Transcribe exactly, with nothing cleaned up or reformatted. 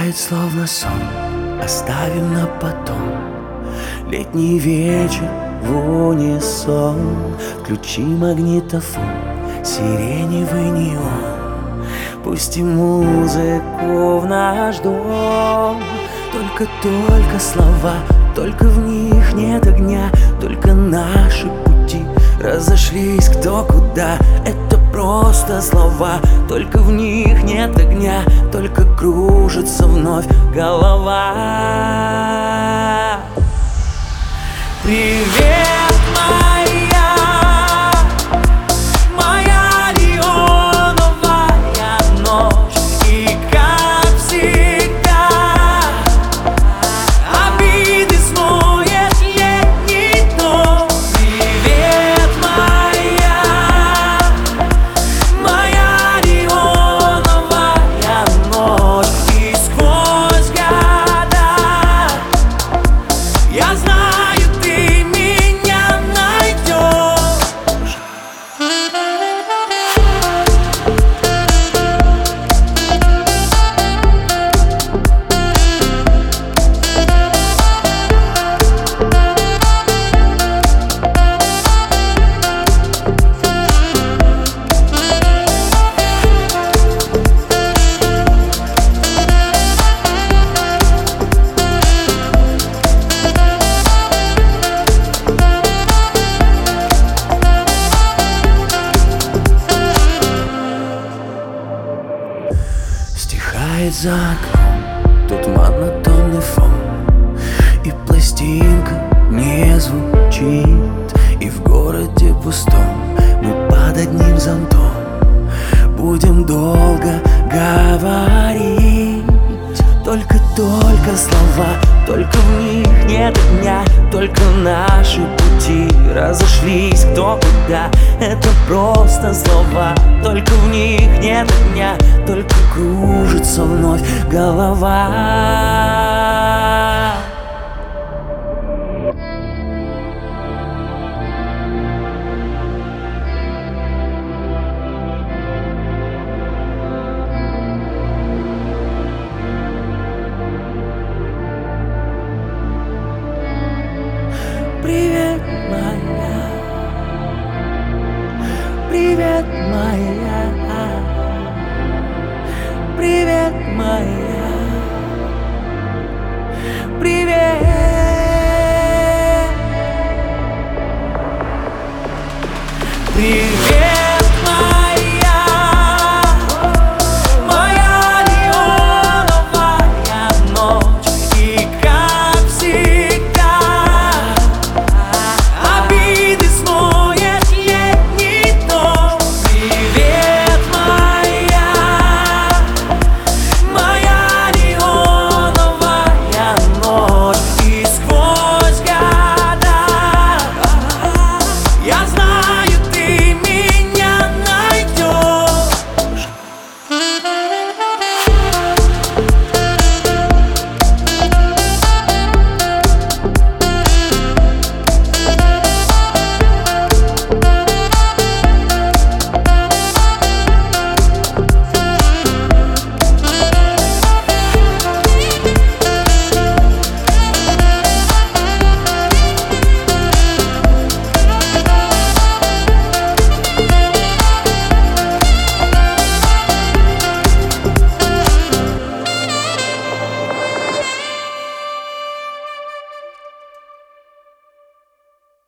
Стихает словно сон, оставим на потом. Летний вечер в унисон. Включи магнитофон, сиреневый неон. Пусти музыку в наш дом. Только-только слова, только в них нет огня. Только наши пути разошлись кто куда. Это просто слова, только в них нет огня. Только кружится вновь голова. Привет, моя, моя неоновая ночь. И как всегда обиды смоет летний дом. Привет, моя, моя неоновая ночь. И сквозь года я знаю, стихает за окном, тут монотонный фон. И пластинка не звучит, и в городе пустом мы под одним зонтом будем долго говорить. Только-только слова, только в них нет дня. Только наши пути разошлись кто куда. Это просто слова, только в них нет дня. Только кружится вновь голова. Привет, моя, привет, моя, привет, моя, привет, привет.